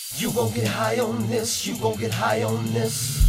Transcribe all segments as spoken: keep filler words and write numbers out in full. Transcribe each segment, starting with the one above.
You gon' get high on this, you gon' get high on this.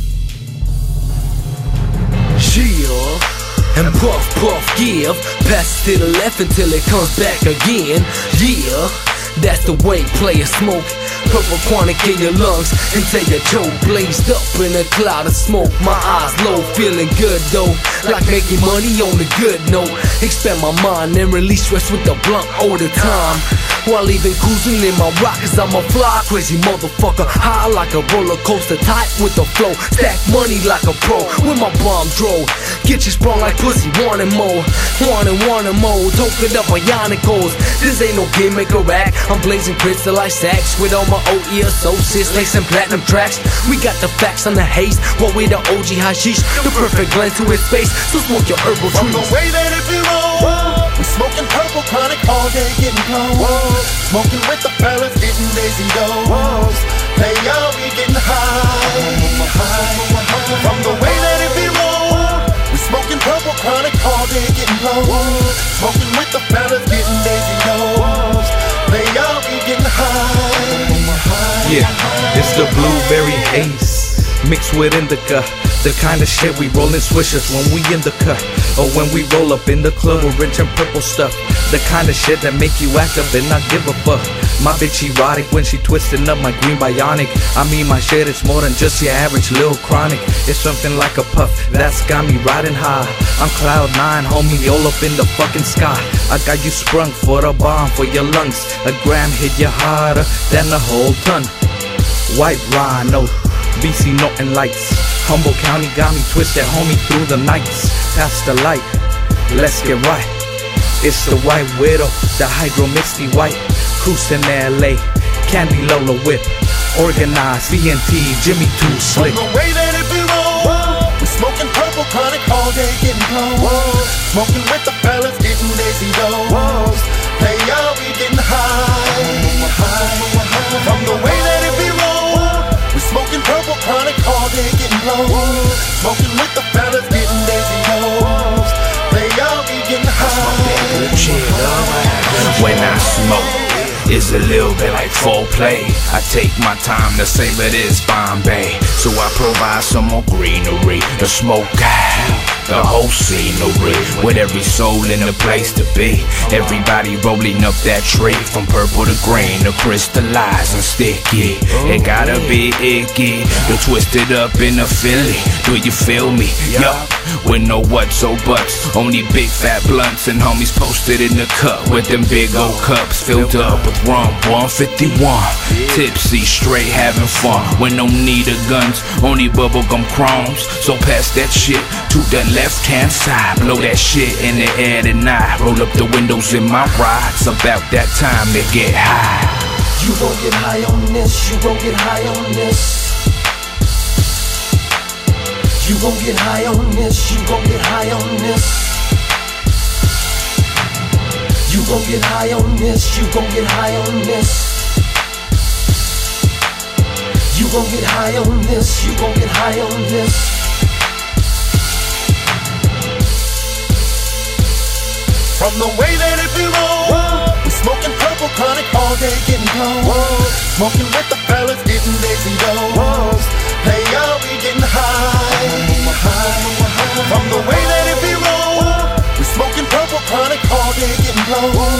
Yeah, and puff, puff, give. Pass it to the left until it comes back again. Yeah, that's the way players smoke. Purple chronic in your lungs until your choke blazed up in a cloud of smoke. My eyes low, feeling good though, like making money on a good note. Expand my mind and release stress with the blunt all the time, while even cruising in my rock, cause I'm a fly crazy motherfucker. High like a roller coaster, tight with the flow. Stack money like a pro with my bomb drove. Get you sprung like pussy, wanting more. Wanting, wanting more. Token up bionicals. This ain't no gimmick or act. I'm blazing crystallized sacks with all my O E associates, lacing platinum tracks. We got the facts on the haze, while we the O G hashish, the perfect blend to its face. So smoke your herbal trees. From the way that it be roll, we smoking purple chronic all day, getting close. Smoking with the fellas, getting lazy dough. Hey y'all, we getting high. From the way that it be roll, we smoking purple chronic all day, getting close. Smoking with the fellas, getting lazy dough. Hey y'all, we getting high. Yeah, it's the blueberry haze mixed with indica, the kind of shit we rollin' swishers when we in the cut, or when we roll up in the club with rich and purple stuff. The kind of shit that make you act up and not give a fuck. My bitch erotic when she twisting up my green bionic. I mean my shit is more than just your average little chronic. It's something like a puff that's got me riding high. I'm cloud nine, homie, all up in the fucking sky. I got you sprung for the bomb for your lungs. A gram hit you harder than a whole ton. White rhino, B C Norton Lights. Humboldt County got me twisted, homie, through the nights. Past the light, let's get right. It's the white widow, the hydro misty white. Cruising L A, Candy Lola whip. Organized, C N T, Jimmy Too Slick. From the way that it be roll, we smoking purple chronic all day, getting close. Smoking with the fellas, getting lazy dough. Hey y'all, we getting high. From the way that it be roll, we smoking purple chronic all day, getting close. Smoking with the fellas, getting lazy dough. Hey y'all, we getting high. When I smoke, it's a little bit like foreplay. I take my time to savor this Bombay, so I provide some more greenery. The smoke, the whole scenery, with every soul in the place to be. Everybody rolling up that tree, from purple to green to crystallized and sticky. It gotta be icky to twist it up in a Philly. Do you feel me? Yup. With no what's or buts, only big fat blunts and homies posted in the cup with them big old cups filled up with rum. one fifty-one, tipsy, straight having fun with no need of guns, only bubblegum chromes. So pass that shit to the left hand side, blow that shit in the air tonight. Roll up the windows in my ride, it's about that time to get high. You gon' get high on this, you gon' get high on this. You gon' get high on this, you gon' get high on this. You gon' get high on this, you gon' get high on this. You gon' get high on this, you gon' get high on this. From the way that it be roll, we smoking purple chronic all day, getting close. Smoking with the fellas, getting lazy dough. Hey y'all, we getting high. From the way that it be roll, we smoking purple chronic all day, getting close.